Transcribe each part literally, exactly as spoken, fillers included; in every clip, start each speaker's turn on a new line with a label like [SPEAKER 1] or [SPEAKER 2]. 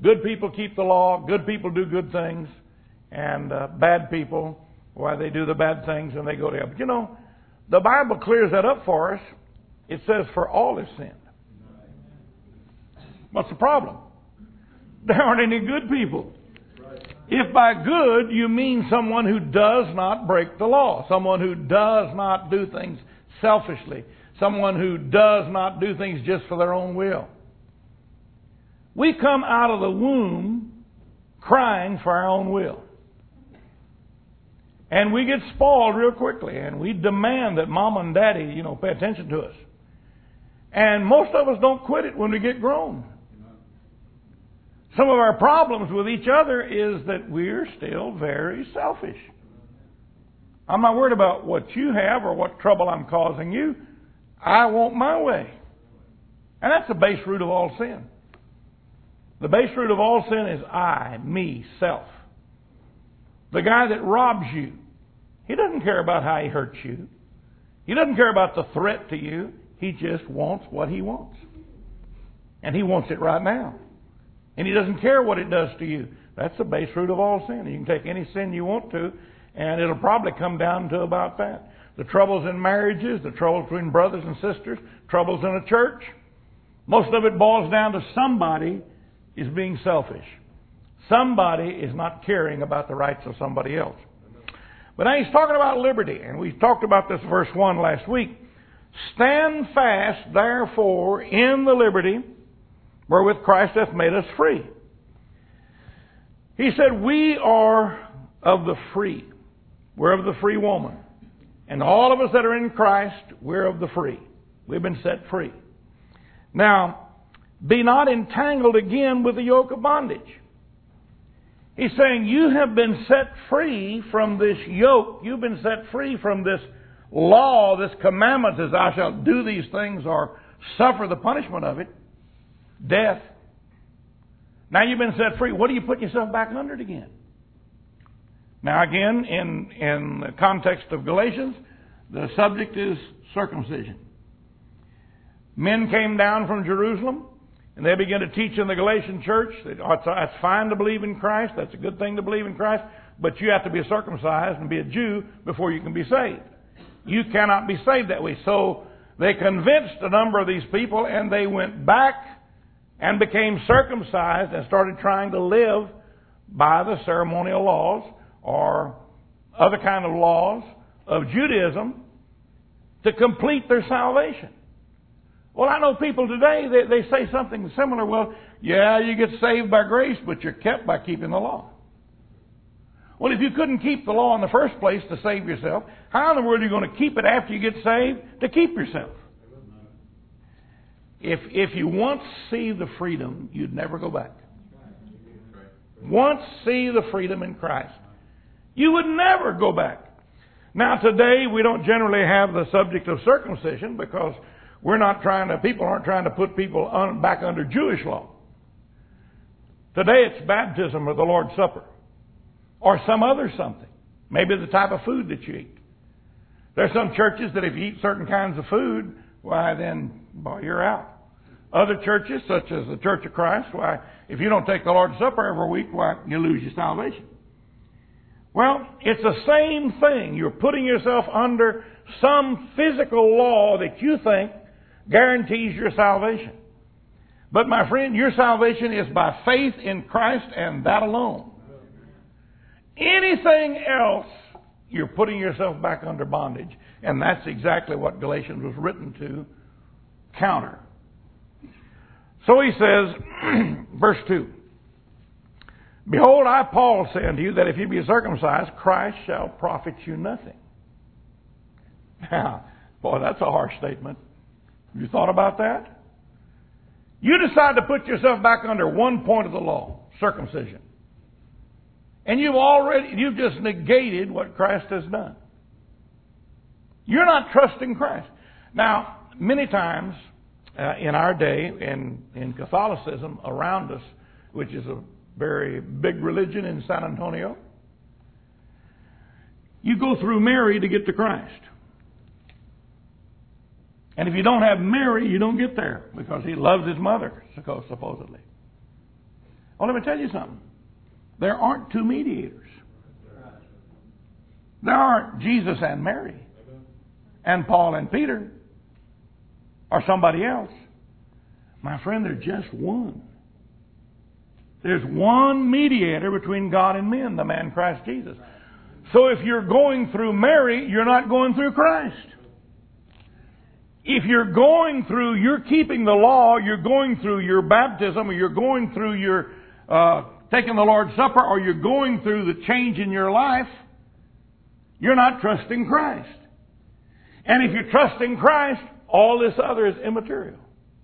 [SPEAKER 1] Good people keep the law. Good people do good things. And uh, bad people, why they do the bad things and they go to hell. But you know, the Bible clears that up for us. It says, for all have sinned. What's the problem? There aren't any good people. If by good you mean someone who does not break the law, someone who does not do things selfishly, someone who does not do things just for their own will. We come out of the womb crying for our own will. And we get spoiled real quickly, and we demand that mom and daddy, you know, pay attention to us. And most of us don't quit it when we get grown. Some of our problems with each other is that we're still very selfish. I'm not worried about what you have or what trouble I'm causing you. I want my way. And that's the base root of all sin. The base root of all sin is I, me, self. The guy that robs you, he doesn't care about how he hurts you. He doesn't care about the threat to you. He just wants what he wants. And he wants it right now. And he doesn't care what it does to you. That's the base root of all sin. You can take any sin you want to, and it'll probably come down to about that. The troubles in marriages, the troubles between brothers and sisters, troubles in a church. Most of it boils down to somebody is being selfish. Somebody is not caring about the rights of somebody else. But now he's talking about liberty, and we talked about this verse one last week. Stand fast, therefore, in the liberty wherewith Christ hath made us free. He said, we are of the free. We're of the free woman. And all of us that are in Christ, we're of the free. We've been set free. Now, be not entangled again with the yoke of bondage. He's saying you have been set free from this yoke. You've been set free from this law, this commandment says, thou shalt do these things or suffer the punishment of it. Death. Now you've been set free. What do you put yourself back under it again? Now again, in, in the context of Galatians, the subject is circumcision. Men came down from Jerusalem, and they began to teach in the Galatian church that it's fine to believe in Christ. That's a good thing to believe in Christ. But you have to be circumcised and be a Jew before you can be saved. You cannot be saved that way. So they convinced a number of these people, and they went back and became circumcised and started trying to live by the ceremonial laws or other kind of laws of Judaism to complete their salvation. Well, I know people today, they, they say something similar. Well, yeah, you get saved by grace, but you're kept by keeping the law. Well, if you couldn't keep the law in the first place to save yourself, how in the world are you going to keep it after you get saved to keep yourself? If if you once see the freedom, you'd never go back. Once see the freedom in Christ, you would never go back. Now today we don't generally have the subject of circumcision because we're not trying to, people aren't trying to put people on, back under Jewish law. Today it's baptism or the Lord's Supper or some other something. Maybe the type of food that you eat. There's some churches that if you eat certain kinds of food, why then, boy, you're out. Other churches, such as the Church of Christ, why, if you don't take the Lord's Supper every week, why, you lose your salvation. Well, it's the same thing. You're putting yourself under some physical law that you think guarantees your salvation. But my friend, your salvation is by faith in Christ and that alone. Anything else, you're putting yourself back under bondage. And that's exactly what Galatians was written to counter. So he says, verse two, behold, I, Paul, say unto you that if you be circumcised, Christ shall profit you nothing. Now, boy, that's a harsh statement. Have you thought about that? You decide to put yourself back under one point of the law, circumcision. And you've already, you've just negated what Christ has done. You're not trusting Christ. Now, many times uh, in our day, in, in Catholicism around us, which is a very big religion in San Antonio, you go through Mary to get to Christ. And if you don't have Mary, you don't get there because he loves his mother, supposedly. Oh, let me tell you something. There aren't two mediators. There aren't Jesus and Mary and Paul and Peter or somebody else. My friend, there's just one. There's one mediator between God and men, the man Christ Jesus. So if you're going through Mary, you're not going through Christ. If you're going through, you're keeping the law, you're going through your baptism, or you're going through your uh, taking the Lord's Supper, or you're going through the change in your life, you're not trusting Christ. And if you're trusting Christ, all this other is immaterial.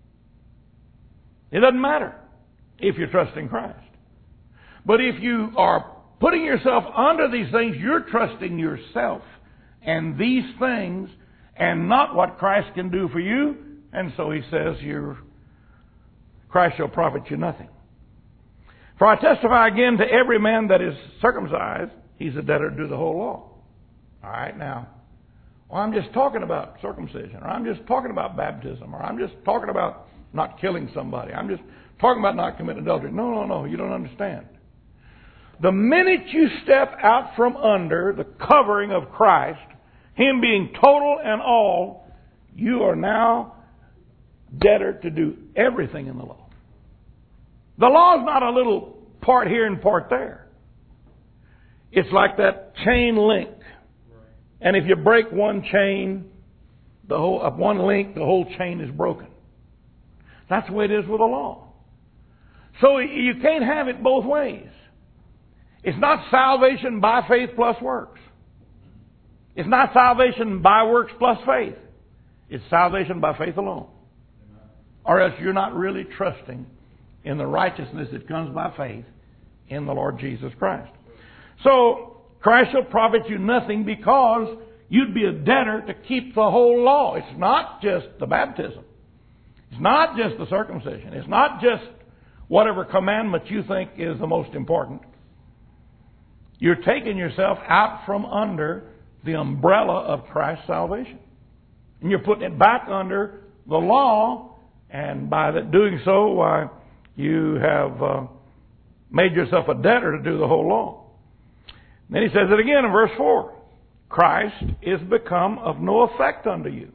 [SPEAKER 1] It doesn't matter if you're trusting Christ. But if you are putting yourself under these things, you're trusting yourself and these things and not what Christ can do for you. And so he says, you're, Christ shall profit you nothing. For I testify again to every man that is circumcised, he's a debtor to the whole law. All right, now, well, I'm just talking about circumcision, or I'm just talking about baptism, or I'm just talking about not killing somebody. I'm just talking about not committing adultery. No, no, no, you don't understand. The minute you step out from under the covering of Christ, Him being total and all, you are now debtor to do everything in the law. The law is not a little part here and part there. It's like that chain link. And if you break one chain, the whole of one link, the whole chain is broken. That's the way it is with the law. So you can't have it both ways. It's not salvation by faith plus works. It's not salvation by works plus faith. It's salvation by faith alone. Or else you're not really trusting in the righteousness that comes by faith in the Lord Jesus Christ. So, Christ shall profit you nothing because you'd be a debtor to keep the whole law. It's not just the baptism. It's not just the circumcision. It's not just whatever commandment you think is the most important. You're taking yourself out from under the umbrella of Christ's salvation. And you're putting it back under the law, and by that doing so, why, you have uh, made yourself a debtor to do the whole law. Then he says it again in verse four. Christ is become of no effect unto you.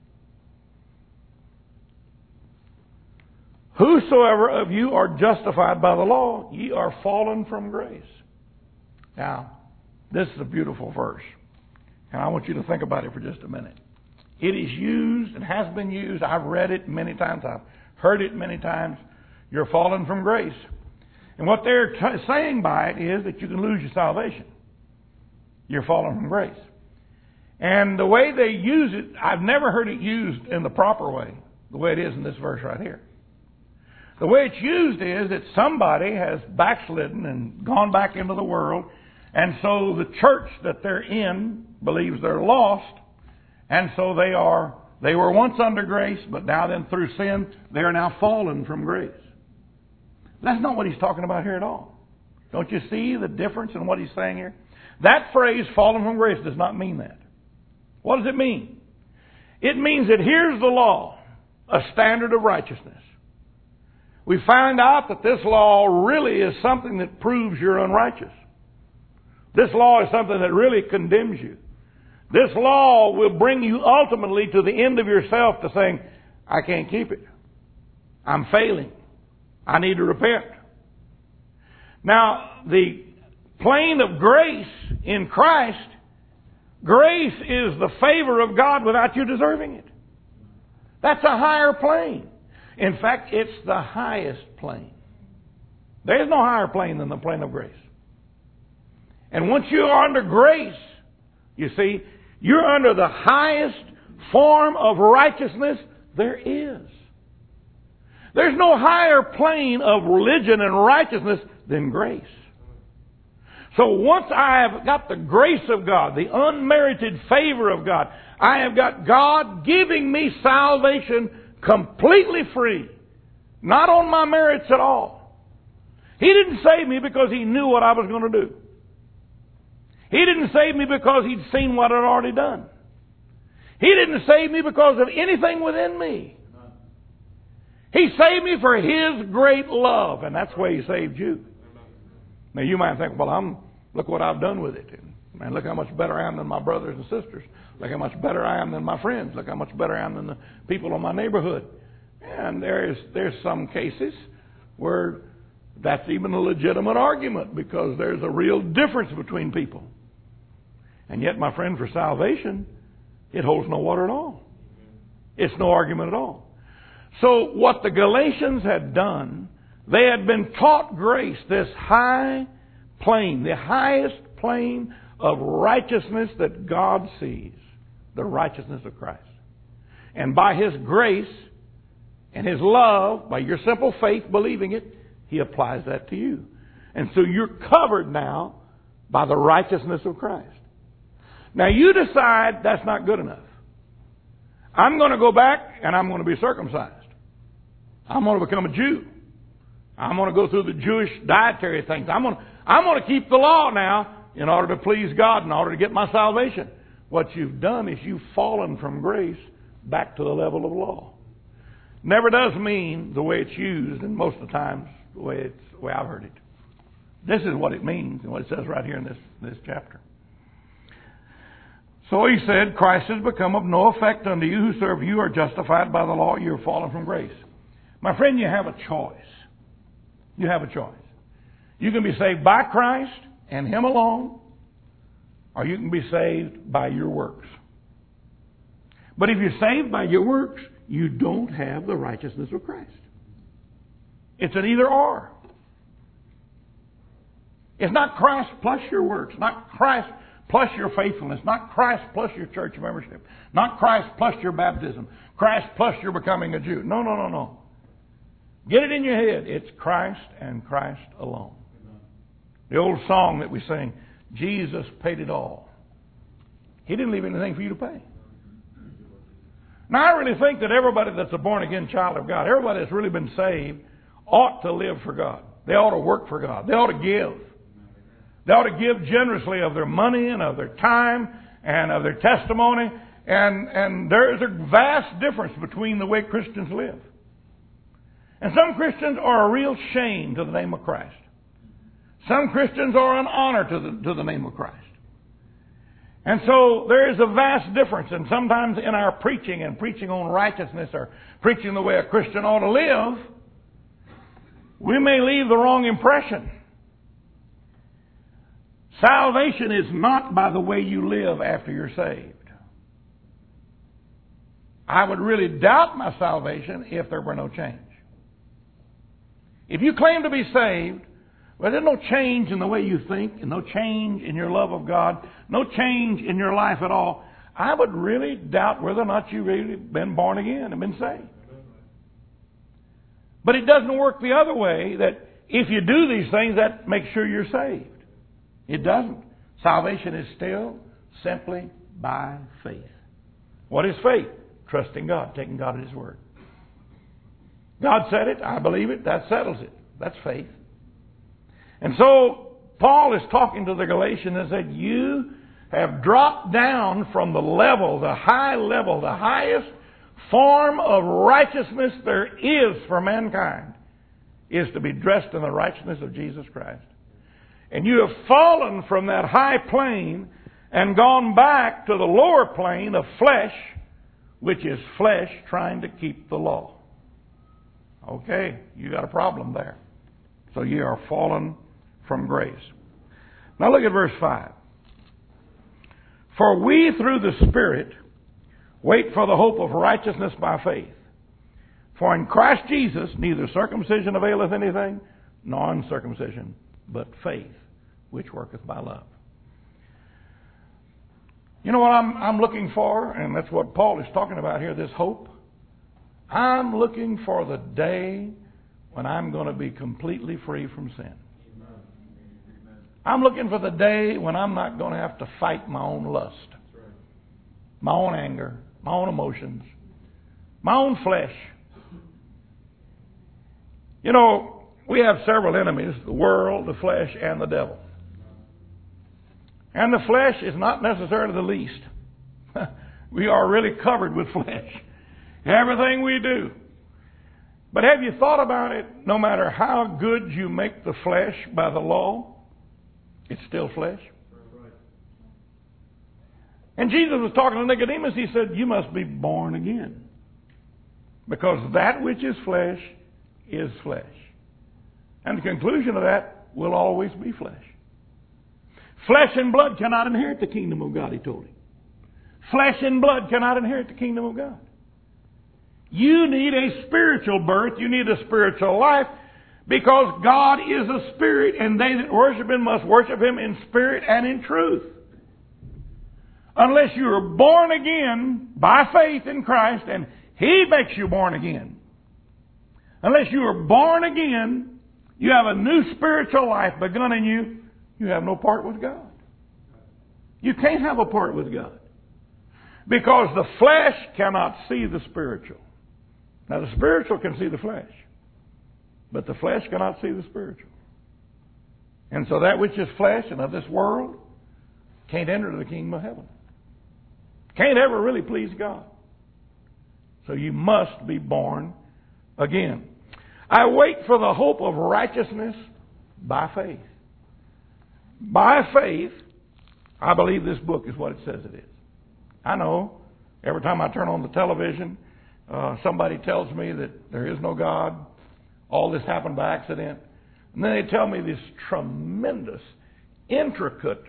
[SPEAKER 1] Whosoever of you are justified by the law, ye are fallen from grace. Now, this is a beautiful verse. And I want you to think about it for just a minute. It is used and has been used. I've read it many times. I've heard it many times. You're fallen from grace. And what they're t- saying by it is that you can lose your salvation. You're fallen from grace. And the way they use it, I've never heard it used in the proper way, the way it is in this verse right here. The way it's used is that somebody has backslidden and gone back into the world, and so the church that they're in believes they're lost, and so they are, they were once under grace, but now then through sin, they are now fallen from grace. That's not what he's talking about here at all. Don't you see the difference in what he's saying here? That phrase, fallen from grace, does not mean that. What does it mean? It means that here's the law, a standard of righteousness. We find out that this law really is something that proves you're unrighteous. This law is something that really condemns you. This law will bring you ultimately to the end of yourself to saying, I can't keep it. I'm failing. I need to repent. Now, the plane of grace in Christ, grace is the favor of God without you deserving it. That's a higher plane. In fact, it's the highest plane. There's no higher plane than the plane of grace. And once you are under grace, you see, you're under the highest form of righteousness there is. There's no higher plane of religion and righteousness than grace. So once I have got the grace of God, the unmerited favor of God, I have got God giving me salvation completely free. Not on my merits at all. He didn't save me because He knew what I was going to do. He didn't save me because He'd seen what I'd already done. He didn't save me because of anything within me. He saved me for His great love, and that's the way He saved you. Now you might think, well, I'm look what I've done with it. Man, look how much better I am than my brothers and sisters. Look how much better I am than my friends. Look how much better I am than the people in my neighborhood. And there's there's some cases where that's even a legitimate argument because there's a real difference between people. And yet, my friend, for salvation, it holds no water at all. It's no argument at all. So what the Galatians had done, they had been taught grace, this high plane, the highest plane of righteousness that God sees, the righteousness of Christ. And by His grace and His love, by your simple faith believing it, He applies that to you. And so you're covered now by the righteousness of Christ. Now you decide that's not good enough. I'm going to go back and I'm going to be circumcised. I'm going to become a Jew. I'm going to go through the Jewish dietary things. I'm going to, I'm going to keep the law now in order to please God, in order to get my salvation. What you've done is you've fallen from grace back to the level of law. Never does mean the way it's used, and most of the times the way it's the way I've heard it. This is what it means and what it says right here in this, this chapter. So he said, Christ has become of no effect unto you who serve you are justified by the law. You are fallen from grace. My friend, you have a choice. You have a choice. You can be saved by Christ and Him alone, or you can be saved by your works. But if you're saved by your works, you don't have the righteousness of Christ. It's an either or. It's not Christ plus your works, not Christ plus your faithfulness, not Christ plus your church membership, not Christ plus your baptism, Christ plus your becoming a Jew. No, no, no, no. Get it in your head. It's Christ and Christ alone. The old song that we sing, Jesus paid it all. He didn't leave anything for you to pay. Now, I really think that everybody that's a born-again child of God, everybody that's really been saved, ought to live for God. They ought to work for God. They ought to give. They ought to give generously of their money and of their time and of their testimony. And, and there is a vast difference between the way Christians live. And some Christians are a real shame to the name of Christ. Some Christians are an honor to the, to the name of Christ. And so there is a vast difference. And sometimes in our preaching and preaching on righteousness or preaching the way a Christian ought to live, we may leave the wrong impression. Salvation is not by the way you live after you're saved. I would really doubt my salvation if there were no change. If you claim to be saved, well, there's no change in the way you think, and no change in your love of God, no change in your life at all, I would really doubt whether or not you've really been born again and been saved. But it doesn't work the other way, that if you do these things, that makes sure you're saved. It doesn't. Salvation is still simply by faith. What is faith? Trusting God, taking God at His word. God said it, I believe it, that settles it. That's faith. And so, Paul is talking to the Galatians and said, you have dropped down from the level, the high level, the highest form of righteousness there is for mankind, is to be dressed in the righteousness of Jesus Christ. And you have fallen from that high plane and gone back to the lower plane of flesh, which is flesh trying to keep the law. Okay, you got a problem there. So you are fallen from grace. Now look at verse five. For we through the Spirit wait for the hope of righteousness by faith. For in Christ Jesus neither circumcision availeth anything, nor uncircumcision, but faith, which worketh by love. You know what I'm, I'm looking for? And that's what Paul is talking about here, this hope. I'm looking for the day when I'm going to be completely free from sin. I'm looking for the day when I'm not going to have to fight my own lust, my own anger, my own emotions, my own flesh. You know, we have several enemies, the world, the flesh, and the devil. And the flesh is not necessarily the least. We are really covered with flesh. Everything we do. But have you thought about it? No matter how good you make the flesh by the law, it's still flesh. And Jesus was talking to Nicodemus. He said, you must be born again. Because that which is flesh is flesh. And the conclusion of that will always be flesh. Flesh and blood cannot inherit the kingdom of God, he told him. Flesh and blood cannot inherit the kingdom of God. You need a spiritual birth. You need a spiritual life. Because God is a spirit, and they that worship Him must worship Him in spirit and in truth. Unless you are born again by faith in Christ, and He makes you born again. Unless you are born again, you have a new spiritual life begun in you, you have no part with God. You can't have a part with God. Because the flesh cannot see the spiritual. Now the spiritual can see the flesh. But the flesh cannot see the spiritual. And so that which is flesh and of this world can't enter the kingdom of heaven. Can't ever really please God. So you must be born again. I wait for the hope of righteousness by faith. By faith, I believe this book is what it says it is. I know every time I turn on the television, uh, somebody tells me that there is no God. All this happened by accident. And then they tell me this tremendous, intricate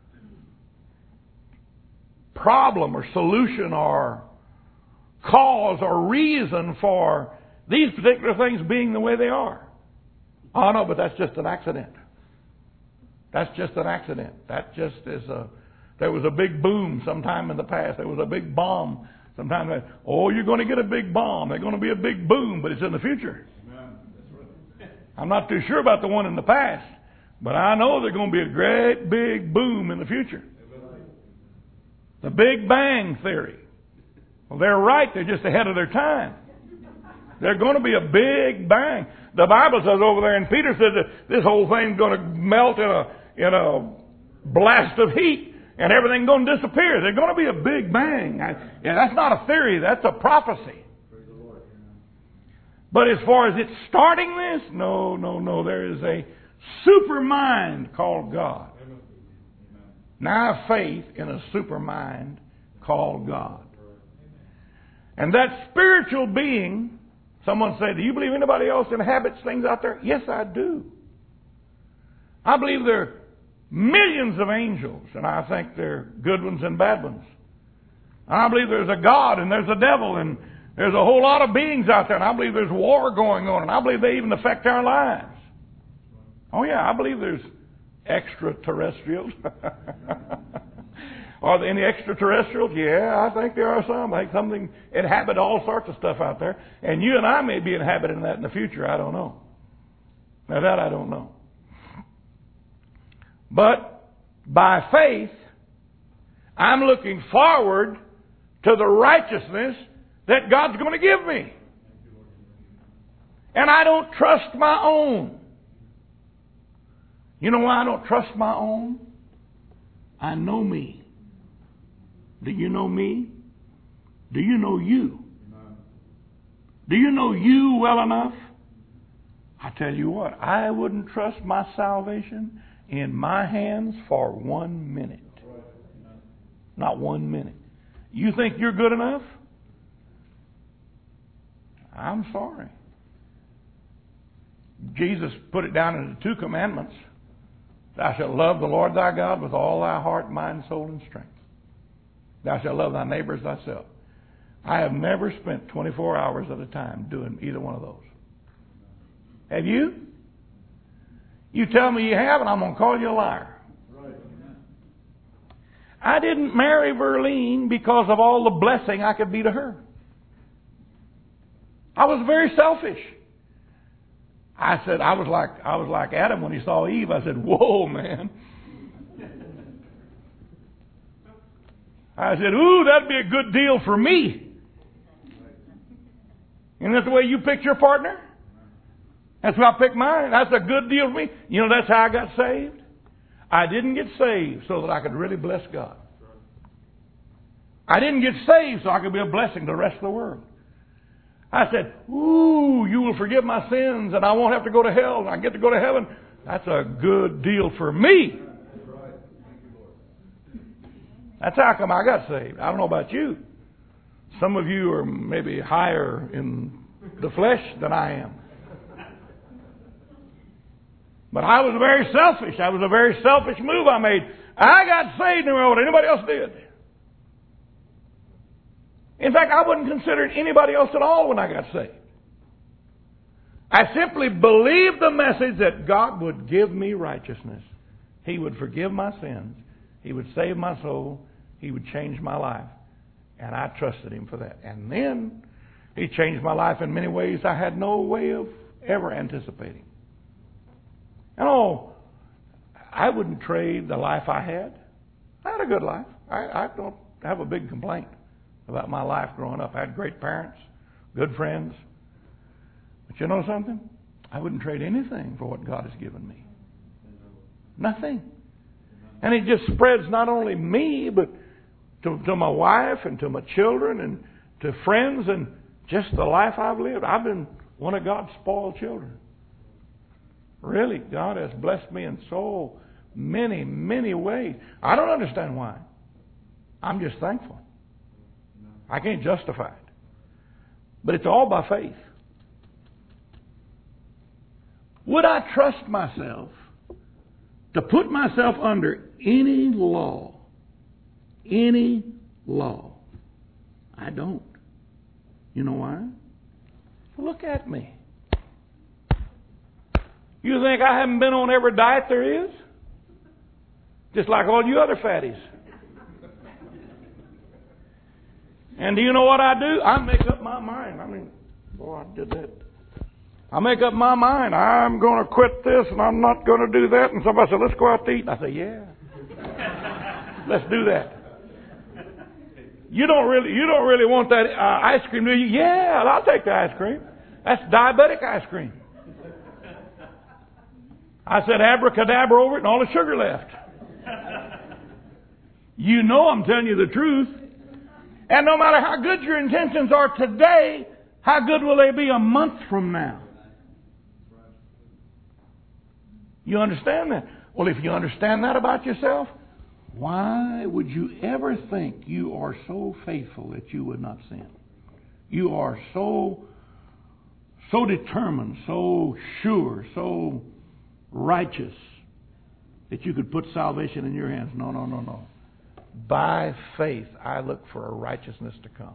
[SPEAKER 1] problem or solution or cause or reason for these particular things being the way they are. Oh no, but that's just an accident. That's just an accident. That just is a, there was a big boom sometime in the past. There was a big bomb sometime. Oh, you're going to get a big bomb. There's going to be a big boom, but it's in the future. I'm not too sure about the one in the past, but I know there's going to be a great big boom in the future. The Big Bang Theory. Well, they're right. They're just ahead of their time. There's going to be a big bang. The Bible says over there, and Peter said that this whole thing's going to melt in a in a blast of heat, and everything's going to disappear. There's going to be a big bang. I, yeah, that's not a theory. That's a prophecy. But as far as it starting this, no, no, no. There is a super mind called God. Now I have faith in a super mind called God. And that spiritual being, someone said, do you believe anybody else inhabits things out there? Yes, I do. I believe there are millions of angels, and I think there are good ones and bad ones. I believe there's a God and there's a devil, and there's a whole lot of beings out there, and I believe there's war going on, and I believe they even affect our lives. Oh yeah, I believe there's extraterrestrials. Are there any extraterrestrials? Yeah, I think there are some. I think something inhabit all sorts of stuff out there. And you and I may be inhabiting that in the future. I don't know. Now that I don't know. But by faith, I'm looking forward to the righteousness that God's going to give me. And I don't trust my own. You know why I don't trust my own? I know me. Do you know me? Do you know you? Do you know you well enough? I tell you what, I wouldn't trust my salvation in my hands for one minute. Not one minute. You think you're good enough? I'm sorry. Jesus put it down in the two commandments. Thou shalt love the Lord thy God with all thy heart, mind, soul, and strength. Thou shalt love thy neighbor as thyself. I have never spent twenty-four hours at a time doing either one of those. Have you? You tell me you have, and I'm going to call you a liar. I didn't marry Verlene because of all the blessing I could be to her. I was very selfish. I said, I was like, I was like Adam when he saw Eve. I said, whoa, man. I said, ooh, that'd be a good deal for me. Isn't that the way you picked your partner? That's how I picked mine. That's a good deal for me. You know, that's how I got saved. I didn't get saved so that I could really bless God. I didn't get saved so I could be a blessing to the rest of the world. I said, ooh, you will forgive my sins and I won't have to go to hell and I get to go to heaven. That's a good deal for me. That's how come I got saved. I don't know about you. Some of you are maybe higher in the flesh than I am. But I was very selfish. That was a very selfish move I made. I got saved no matter what anybody else did. In fact, I wasn't considering anybody else at all when I got saved. I simply believed the message that God would give me righteousness. He would forgive my sins. He would save my soul. He would change my life. And I trusted Him for that. And then He changed my life in many ways I had no way of ever anticipating. You know, I wouldn't trade the life I had. I had a good life. I, I don't have a big complaint about my life growing up. I had great parents, good friends. But you know something? I wouldn't trade anything for what God has given me. Nothing. And it just spreads not only me, but to, to my wife and to my children and to friends and just the life I've lived. I've been one of God's spoiled children. Really, God has blessed me in so many, many ways. I don't understand why. I'm just thankful. I can't justify it. But it's all by faith. Would I trust myself to put myself under any law? Any law? I don't. You know why? Look at me. You think I haven't been on every diet there is? Just like all you other fatties. And do you know what I do? I make up my mind. I mean, boy, I did that. I make up my mind. I'm going to quit this and I'm not going to do that. And somebody said, let's go out to eat. And I say, yeah. Let's do that. You don't really, you don't really want that uh, ice cream, do you? Yeah, I'll take the ice cream. That's diabetic ice cream. I said abracadabra over it and all the sugar left. You know I'm telling you the truth. And no matter how good your intentions are today, how good will they be a month from now? You understand that? Well, if you understand that about yourself, why would you ever think you are so faithful that you would not sin? You are so, so determined, so sure, so righteous that you could put salvation in your hands. No, no, no, no. By faith, I look for a righteousness to come.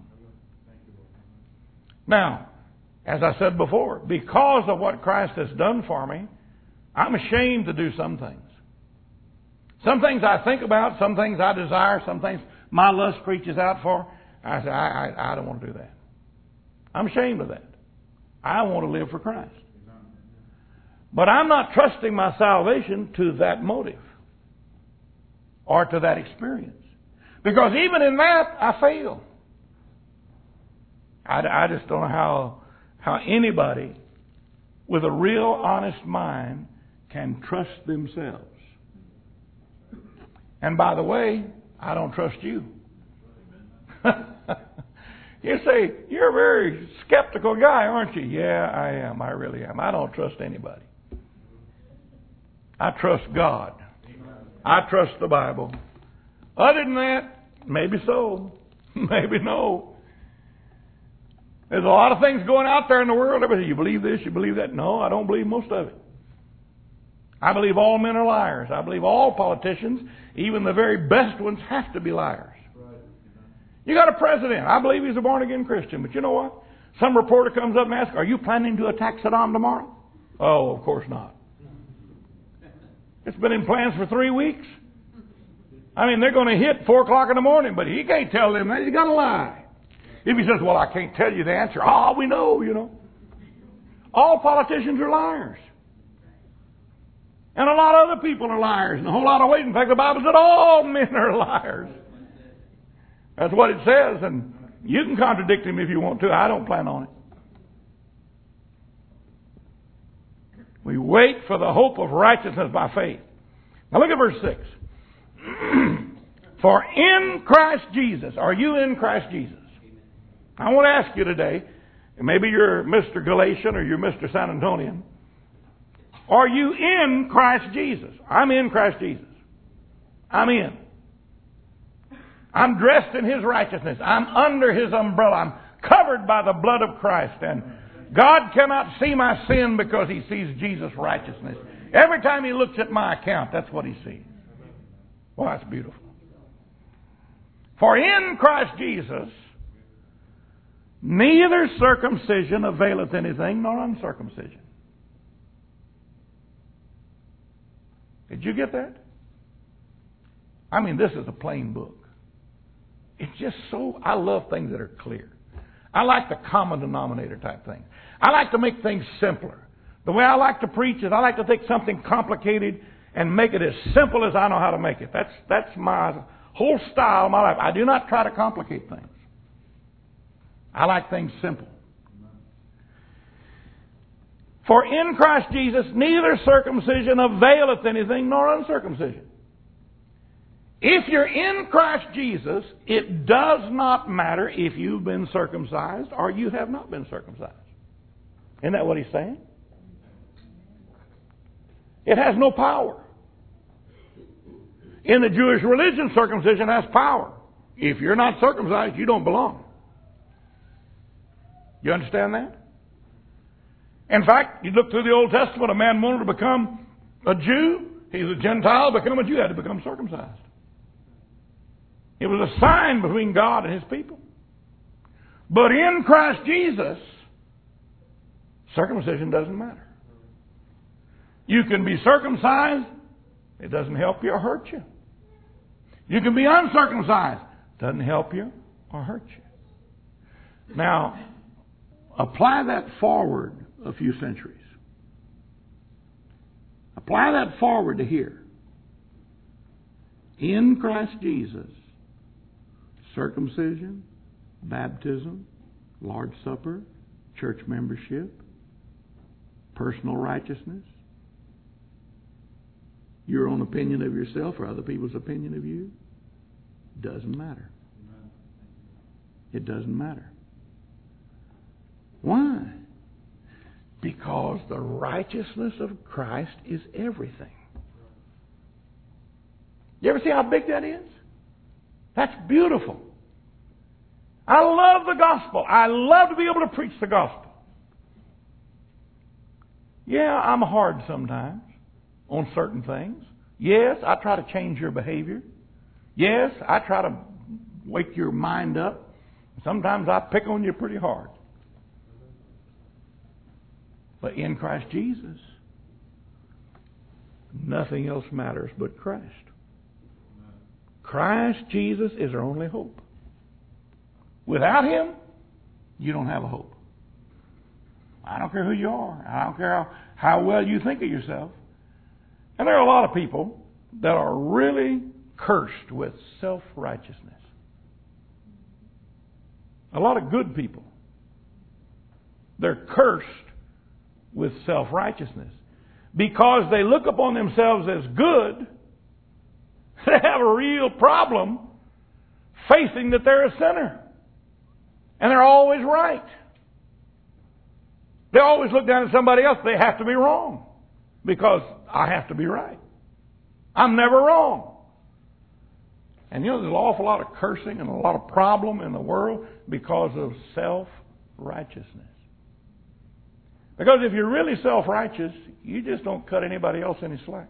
[SPEAKER 1] Now, as I said before, because of what Christ has done for me, I'm ashamed to do some things. Some things I think about, some things I desire, some things my lust reaches out for. I say, I, I, I don't want to do that. I'm ashamed of that. I want to live for Christ. But I'm not trusting my salvation to that motive or to that experience. Because even in that, I fail. I, I just don't know how, how anybody with a real honest mind can trust themselves. And by the way, I don't trust you. You say, you're a very skeptical guy, aren't you? Yeah, I am. I really am. I don't trust anybody. I trust God. I trust the Bible. Other than that, maybe so. Maybe no. There's a lot of things going out there in the world. Everybody, you believe this, you believe that. No, I don't believe most of it. I believe all men are liars. I believe all politicians, even the very best ones, have to be liars. You got a president. I believe he's a born-again Christian. But you know what? Some reporter comes up and asks, are you planning to attack Saddam tomorrow? Oh, of course not. It's been in plans for three weeks. I mean, they're going to hit four o'clock in the morning, but he can't tell them that. He's got to lie. If he says, well, I can't tell you the answer. Oh, we know, you know. All politicians are liars. And a lot of other people are liars in a whole lot of ways. In fact, the Bible said all men are liars. That's what it says, and you can contradict him if you want to. I don't plan on it. We wait for the hope of righteousness by faith. Now look at verse six. For in Christ Jesus, are you in Christ Jesus? I want to ask you today, Maybe you're Mister Galatian or you're Mister San Antonian. Are you in Christ Jesus? I'm in Christ Jesus. I'm in. I'm dressed in His righteousness. I'm under His umbrella. I'm covered by the blood of Christ. And God cannot see my sin because He sees Jesus' righteousness. Every time He looks at my account, that's what He sees. Well, that's beautiful. For in Christ Jesus, neither circumcision availeth anything, nor uncircumcision. Did you get that? I mean, this is a plain book. It's just so, I love things that are clear. I like the common denominator type thing. I like to make things simpler. The way I like to preach is I like to take something complicated and make it as simple as I know how to make it. That's, that's my whole style of my life. I do not try to complicate things. I like things simple. For in Christ Jesus neither circumcision availeth anything nor uncircumcision. If you're in Christ Jesus, it does not matter if you've been circumcised or you have not been circumcised. Isn't that what he's saying? It has no power. In the Jewish religion, circumcision has power. If you're not circumcised, you don't belong. You understand that? In fact, you look through the Old Testament, a man wanted to become a Jew. He's a Gentile, become a Jew, had to become circumcised. It was a sign between God and His people. But in Christ Jesus, circumcision doesn't matter. You can be circumcised, it doesn't help you or hurt you. You can be uncircumcised, doesn't help you or hurt you. Now, apply that forward a few centuries. Apply that forward to here. In Christ Jesus, circumcision, baptism, Lord's Supper, church membership, personal righteousness, your own opinion of yourself or other people's opinion of you, doesn't matter. It doesn't matter. Why? Because the righteousness of Christ is everything. You ever see how big that is? That's beautiful. I love the gospel. I love to be able to preach the gospel. Yeah, I'm hard sometimes on certain things. Yes, I try to change your behavior. Yes, I try to wake your mind up. Sometimes I pick on you pretty hard. But in Christ Jesus, nothing else matters but Christ. Christ Jesus is our only hope. Without Him, you don't have a hope. I don't care who you are. I don't care how, how well you think of yourself. And there are a lot of people that are really cursed with self-righteousness. A lot of good people. They're cursed with self-righteousness. Because they look upon themselves as good, they have a real problem facing that they're a sinner. And they're always right. They always look down at somebody else. They have to be wrong. Because I have to be right. I'm never wrong. And you know, there's an awful lot of cursing and a lot of problem in the world because of self-righteousness. Because if you're really self-righteous, you just don't cut anybody else any slack.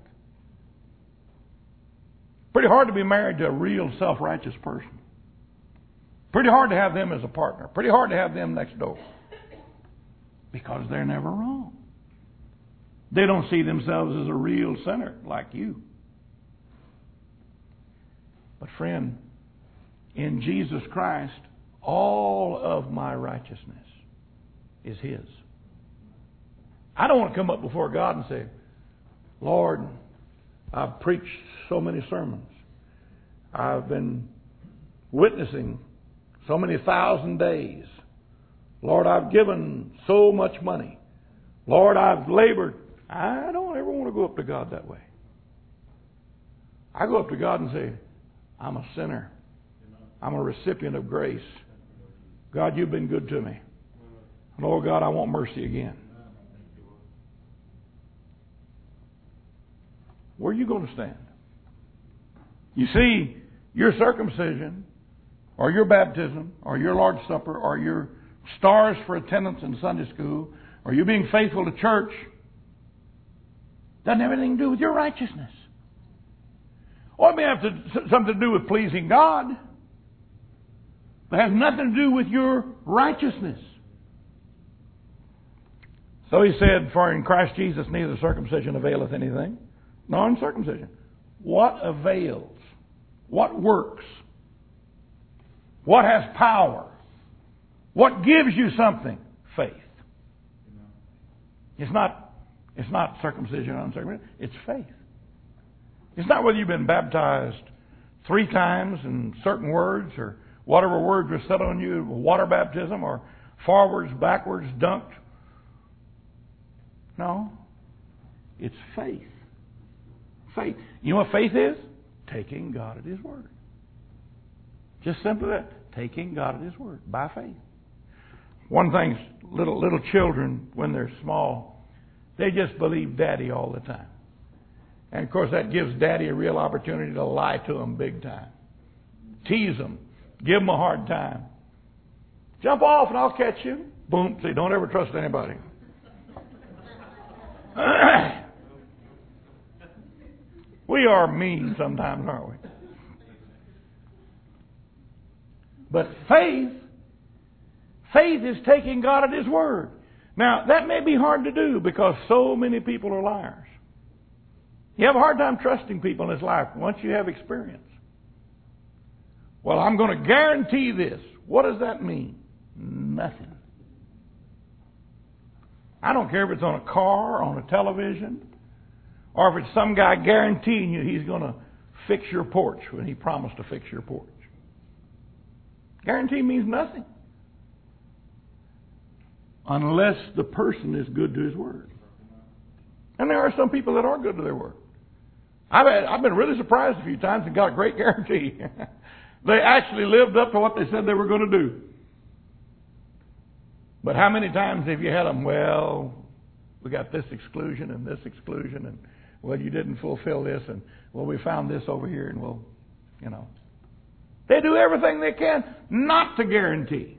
[SPEAKER 1] Pretty hard to be married to a real self-righteous person. Pretty hard to have them as a partner. Pretty hard to have them next door. Because they're never wrong. They don't see themselves as a real sinner like you. But friend, in Jesus Christ, all of my righteousness is His. I don't want to come up before God and say, Lord, I've preached so many sermons. I've been witnessing so many thousand days. Lord, I've given so much money. Lord, I've labored. I don't ever want to go up to God that way. I go up to God and say, I'm a sinner. I'm a recipient of grace. God, you've been good to me. Lord God, I want mercy again. Where are you going to stand? You see, your circumcision, or your baptism, or your Lord's Supper, or your stars for attendance in Sunday school, or you being faithful to church, doesn't have anything to do with your righteousness. Or it may have to, something to do with pleasing God, but it has nothing to do with your righteousness. So he said, for in Christ Jesus neither circumcision availeth anything, nor uncircumcision. What avails? What works? What has power? What gives you something? Faith. It's not, it's not circumcision or uncircumcision. It's faith. It's not whether you've been baptized three times in certain words or whatever words were said on you, water baptism or forwards, backwards, dunked. No. It's faith. Faith. You know what faith is? Taking God at His word. Just simply that. Taking God at His word. By faith. One thing, little little children, when they're small, they just believe Daddy all the time. And of course that gives Daddy a real opportunity to lie to them big time. Tease them. Give them a hard time. Jump off and I'll catch you. Boom. See, don't ever trust anybody. We are mean sometimes, aren't we? But faith, faith is taking God at His word. Now, that may be hard to do because so many people are liars. You have a hard time trusting people in this life once you have experience. Well, I'm going to guarantee this. What does that mean? Nothing. I don't care if it's on a car, on a television, or if it's some guy guaranteeing you he's going to fix your porch when he promised to fix your porch. Guarantee means nothing. Unless the person is good to his word. And there are some people that are good to their word. I've, had, I've been really surprised a few times and got a great guarantee. They actually lived up to what they said they were going to do. But how many times have you had them, well, we got this exclusion and this exclusion, and well, you didn't fulfill this, and well, we found this over here, and well, you know. They do everything they can not to guarantee.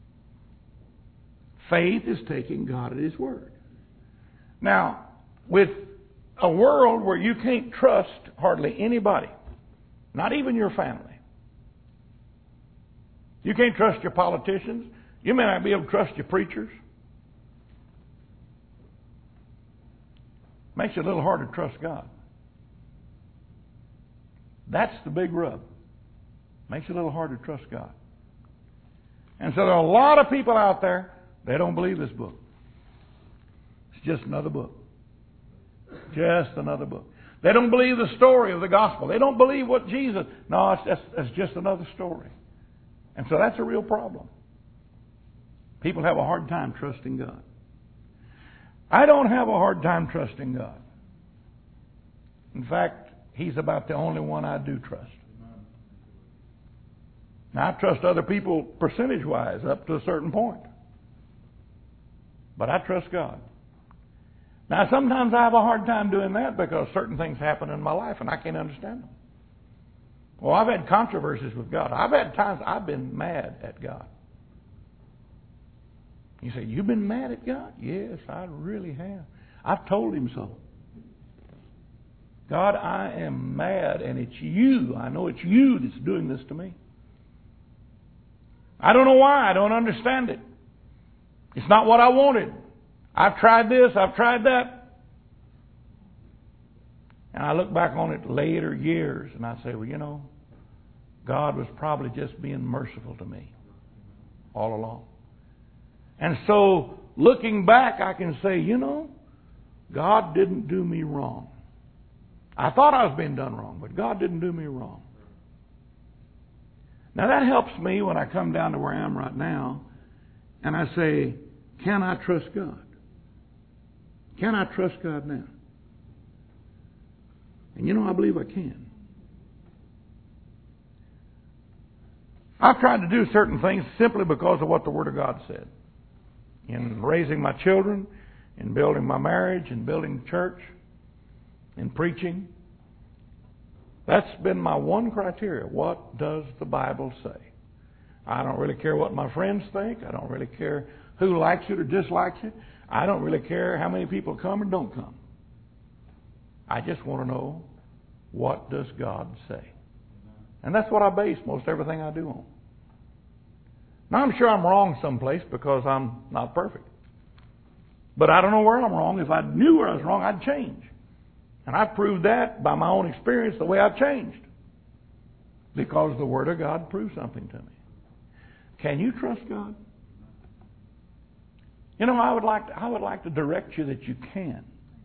[SPEAKER 1] Faith is taking God at His word. Now, with a world where you can't trust hardly anybody, not even your family. You can't trust your politicians. You may not be able to trust your preachers. Makes it a little hard to trust God. That's the big rub. Makes it a little hard to trust God. And so there are a lot of people out there, they don't believe this book. It's just another book. Just another book. They don't believe the story of the gospel. They don't believe what Jesus... No, it's just, it's just another story. And so that's a real problem. People have a hard time trusting God. I don't have a hard time trusting God. In fact, He's about the only one I do trust. Now, I trust other people percentage-wise up to a certain point. But I trust God. Now, sometimes I have a hard time doing that because certain things happen in my life and I can't understand them. Well, I've had controversies with God. I've had times I've been mad at God. You say, you've been mad at God? Yes, I really have. I've told Him so. God, I am mad, and it's you. I know it's you that's doing this to me. I don't know why. I don't understand it. It's not what I wanted. I've tried this. I've tried that. And I look back on it later years, and I say, well, you know, God was probably just being merciful to me all along. And so, looking back, I can say, you know, God didn't do me wrong. I thought I was being done wrong, but God didn't do me wrong. Now, that helps me when I come down to where I am right now, and I say, can I trust God? Can I trust God now? And you know, I believe I can. I've tried to do certain things simply because of what the Word of God said. in raising my children, in building my marriage, in building the church, in preaching. That's been my one criteria. What does the Bible say? I don't really care what my friends think. I don't really care who likes it or dislikes it. I don't really care how many people come or don't come. I just want to know, what does God say? And that's what I base most everything I do on. Now, I'm sure I'm wrong someplace because I'm not perfect. But I don't know where I'm wrong. If I knew where I was wrong, I'd change. And I've proved that by my own experience, the way I've changed. Because the Word of God proves something to me. Can you trust God? You know, I would like to, I would like to direct you that you can.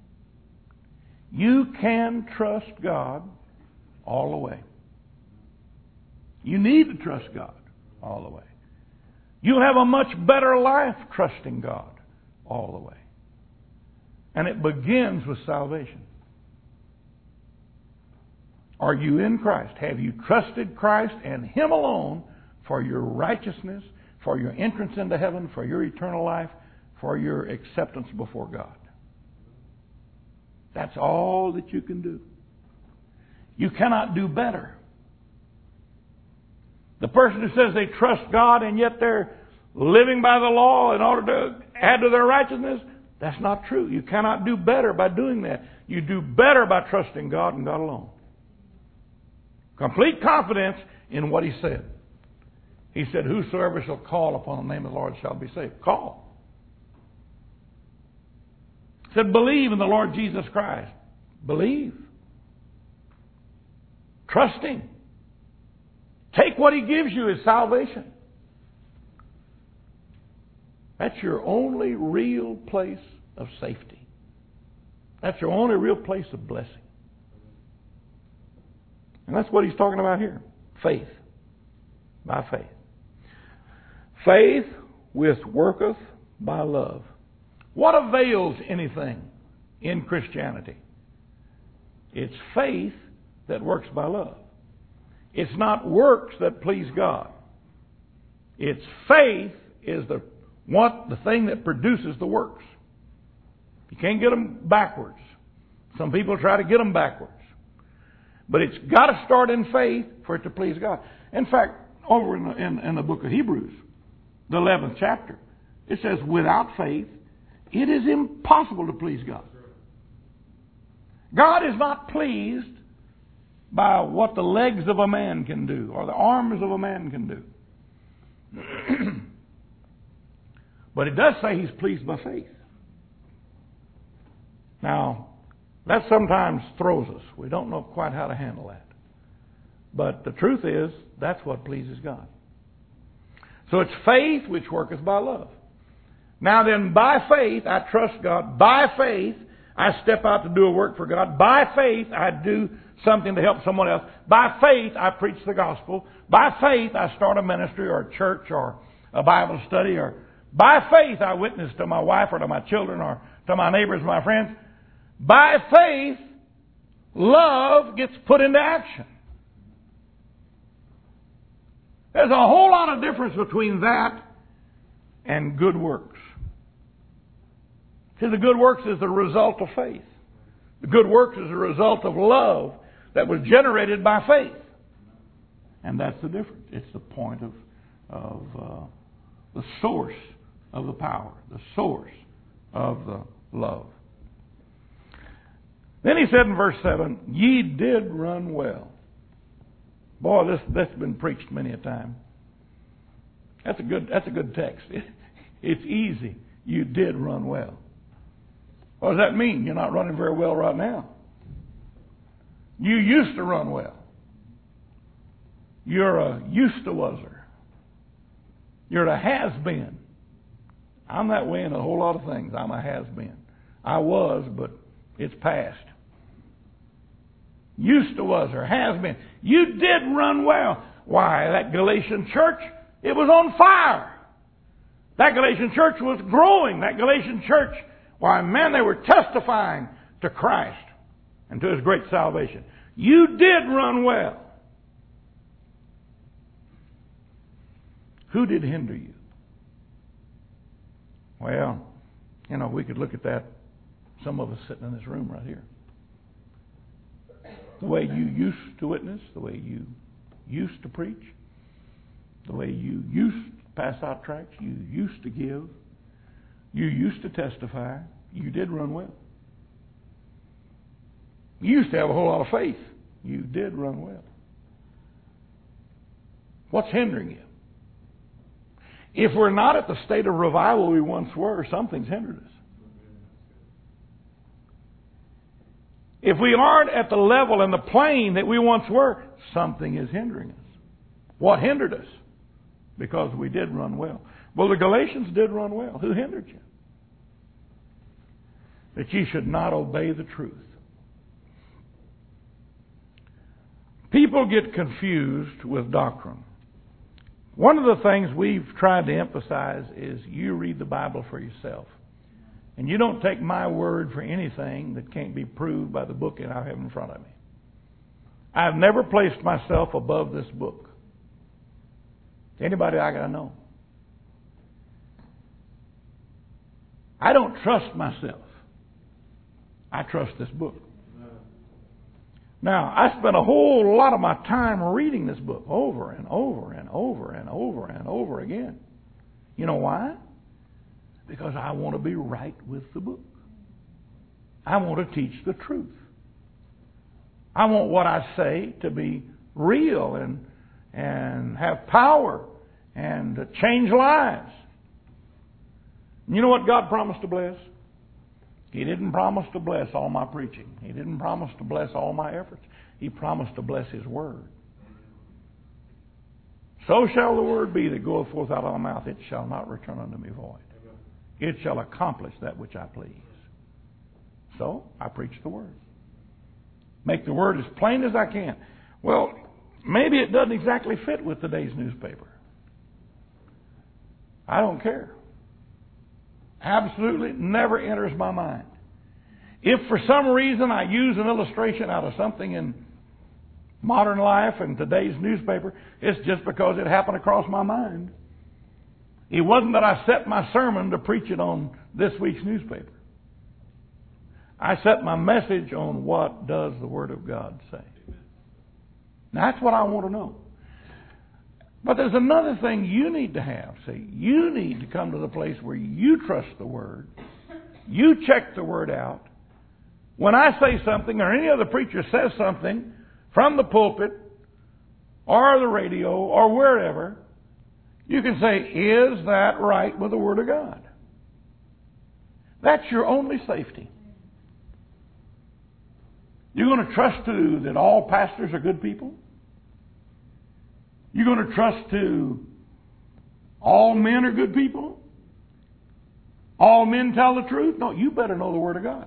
[SPEAKER 1] You can trust God all the way. You need to trust God all the way. You'll have a much better life trusting God all the way. And it begins with salvation. Are you in Christ? Have you trusted Christ and Him alone for your righteousness, for your entrance into heaven, for your eternal life, for your acceptance before God? That's all that you can do. You cannot do better. The person who says they trust God and yet they're living by the law in order to add to their righteousness, that's not true. You cannot do better by doing that. You do better by trusting God and God alone. Complete confidence in what He said. He said, whosoever shall call upon the name of the Lord shall be saved. Call. He said, believe in the Lord Jesus Christ. Believe. Trust Him. Take what He gives you as salvation. That's your only real place of safety. That's your only real place of blessing. And that's what he's talking about here. Faith. By faith. Faith which worketh by love. What avails anything in Christianity? It's faith that works by love. It's not works that please God. It's faith is the what the thing that produces the works. You can't get them backwards. Some people try to get them backwards. But it's got to start in faith for it to please God. In fact, over in the, in, in the book of Hebrews, the eleventh chapter, it says, without faith, it is impossible to please God. God is not pleased by what the legs of a man can do or the arms of a man can do. But it does say He's pleased by faith. Now, that sometimes throws us. We don't know quite how to handle that. But the truth is, that's what pleases God. So it's faith which worketh by love. Now then, by faith, I trust God. By faith, I step out to do a work for God. By faith, I do something to help someone else. By faith, I preach the gospel. By faith, I start a ministry or a church or a Bible study. Or by faith, I witness to my wife or to my children or to my neighbors, my friends. By faith, love gets put into action. There's a whole lot of difference between that and good works. See, the good works is the result of faith. The good works is a result of love that was generated by faith. And that's the difference. It's the point of, of uh, the source of the power, the source of the love. Then he said in verse seven, ye did run well. Boy, this that's been preached many a time. That's a good that's a good text. It, it's easy. You did run well. What does that mean? You're not running very well right now. You used to run well. You're a used to waser. You're a has-been. I'm that way in a whole lot of things. I'm a has-been. I was, but it's past. Used to was or has been. You did run well. Why, that Galatian church, it was on fire. That Galatian church was growing. That Galatian church, why, man, they were testifying to Christ and to His great salvation. You did run well. Who did hinder you? Well, you know, we could look at that, some of us sitting in this room right here. The way you used to witness, the way you used to preach, the way you used to pass out tracts, you used to give, you used to testify, you did run well. You used to have a whole lot of faith. You did run well. What's hindering you? If we're not at the state of revival we once were, something's hindered us. If we aren't at the level and the plane that we once were, something is hindering us. What hindered us? Because we did run well. Well, the Galatians did run well. Who hindered you? That ye should not obey the truth. People get confused with doctrine. One of the things we've tried to emphasize is you read the Bible for yourself. And you don't take my word for anything that can't be proved by the book that I have in front of me. I've never placed myself above this book. Anybody I gotta know. I don't trust myself. I trust this book. Now, I spent a whole lot of my time reading this book over and over and over and over and over again. You know why? Because I want to be right with the book. I want to teach the truth. I want what I say to be real and, and have power and to change lives. You know what God promised to bless? He didn't promise to bless all my preaching. He didn't promise to bless all my efforts. He promised to bless His Word. So shall the Word be that goeth forth out of my mouth. It shall not return unto me void. It shall accomplish that which I please. So, I preach the Word. Make the Word as plain as I can. Well, maybe it doesn't exactly fit with today's newspaper. I don't care. Absolutely never enters my mind. If for some reason I use an illustration out of something in modern life and today's newspaper, it's just because it happened across my mind. It wasn't that I set my sermon to preach it on this week's newspaper. I set my message on what does the Word of God say. Now, that's what I want to know. But there's another thing you need to have. See, you need to come to the place where you trust the Word. You check the Word out. When I say something or any other preacher says something from the pulpit or the radio or wherever, you can say, is that right with the Word of God? That's your only safety. You're going to trust to that all pastors are good people? You're going to trust to all men are good people? All men tell the truth? No, you better know the Word of God.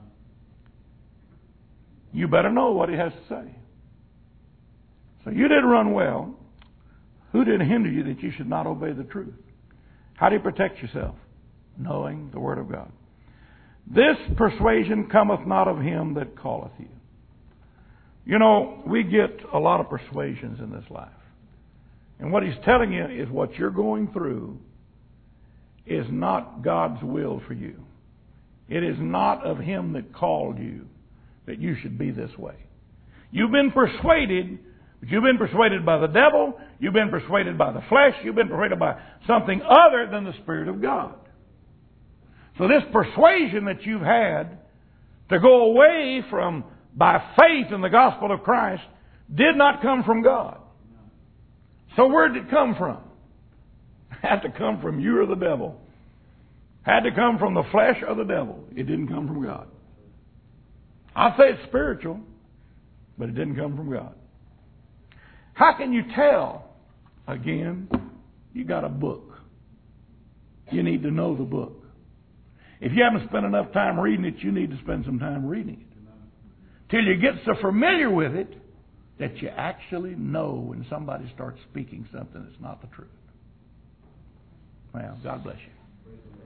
[SPEAKER 1] You better know what He has to say. So you did run well. Who did hinder you that you should not obey the truth? How do you protect yourself? Knowing the Word of God. This persuasion cometh not of him that calleth you. You know, we get a lot of persuasions in this life. And what he's telling you is what you're going through is not God's will for you. It is not of Him that called you that you should be this way. You've been persuaded, but you've been persuaded by the devil, you've been persuaded by the flesh, you've been persuaded by something other than the Spirit of God. So this persuasion that you've had to go away from by faith in the gospel of Christ did not come from God. So where did it come from? It had to come from you or the devil. Had to come from the flesh or the devil. It didn't come from God. I'll say it's spiritual, but it didn't come from God. How can you tell? Again, you got a book. You need to know the book. If you haven't spent enough time reading it, you need to spend some time reading it. Till you get so familiar with it that you actually know when somebody starts speaking something that's not the truth. Well, God bless you.